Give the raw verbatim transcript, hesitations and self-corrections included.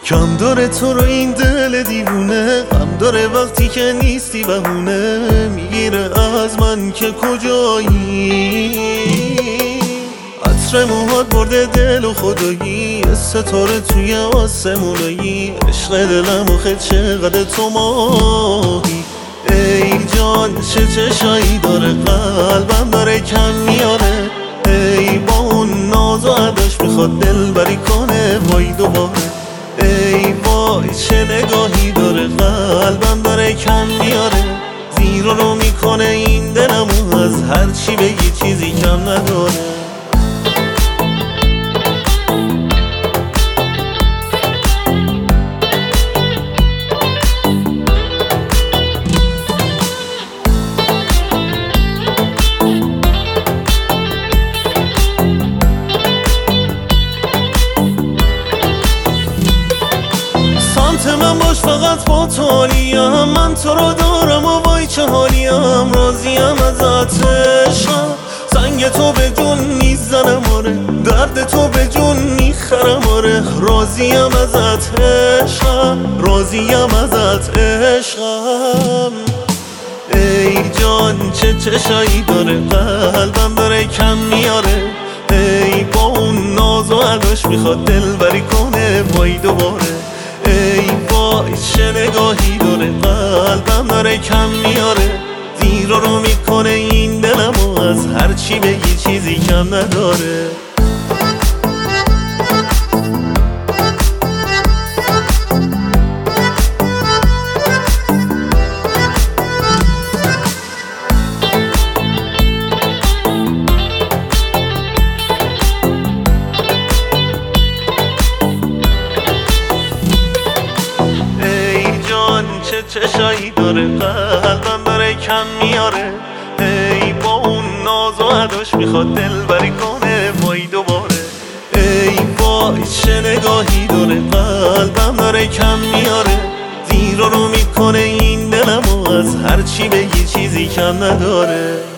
کم داره تو رو این دل دیوونه، غم داره وقتی که نیستی بهونه. میگیره از من که کجایی، عطر موهات برده دل و خدایی. ستاره توی آسمونایی، عشق دلم آخه چقدر تو ماهی. ای جان چه چشایی داره، قلبم داره کم میاره. ای با اون ناز و عداش میخواد دل بری کنه وای دوباره. ای وای چه نگاهی داره، قلبم داره کم میاره. زیر رو میکنه این دلمو، از هر چی بگی چیزی کم نداره. من باش فقط با تو حالیم، من تو رو دارم و وای چه حالیم. راضیم ازت عشقم، سنگ تو به جون میزنم آره، درد تو به جون میخرم آره. راضیم ازت عشقم، راضیم ازت عشقم. ای جان چه چشایی داره، قلبم داره کم میاره. ای با اون ناز و عداش میخواد دل بری کنه وای دوباره. ای وای چه نگاهی داره، قلبم داره کم میاره. زیر رو میکنه این دلمو، از هر چی بگی چیزی کم نداره. چه چشایی داره، قلبم داره کم میاره. ای با اون ناز و عداش میخواد دل بری کنه وای دوباره. ای وای چه نگاهی داره، قلبم داره کم میاره. زیر رو میکنه این دلمو، از هر چی بگی چیزی کم نداره.